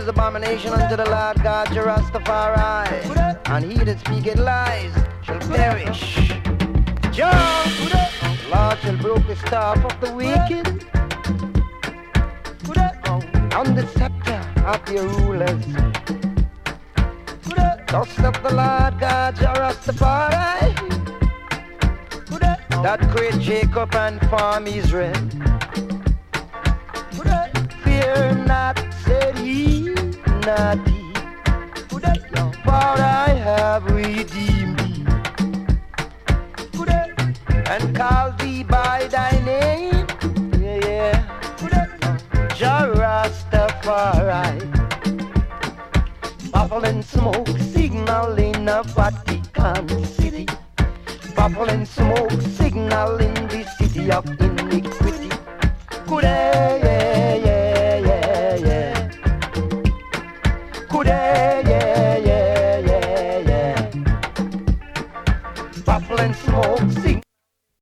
is abomination unto the Lord God, Jah Rastafari. And he that speaketh lies shall perish. Jah, Lord shall broke the staff of the wicked, on the scepter of your rulers. Thus saith the Lord God, Jah Rastafari, that create Jacob and form Israel. Fear not, said he, not he, for I have redeemed thee, and called thee by thy name, Jah Rastafari. Bubble and smoke signal in a Vatican City. Bubble and smoke signal in the city of iniquity. Could yeah, yeah, yeah, yeah. Could yeah, yeah, yeah, yeah. Bubble and smoke signal.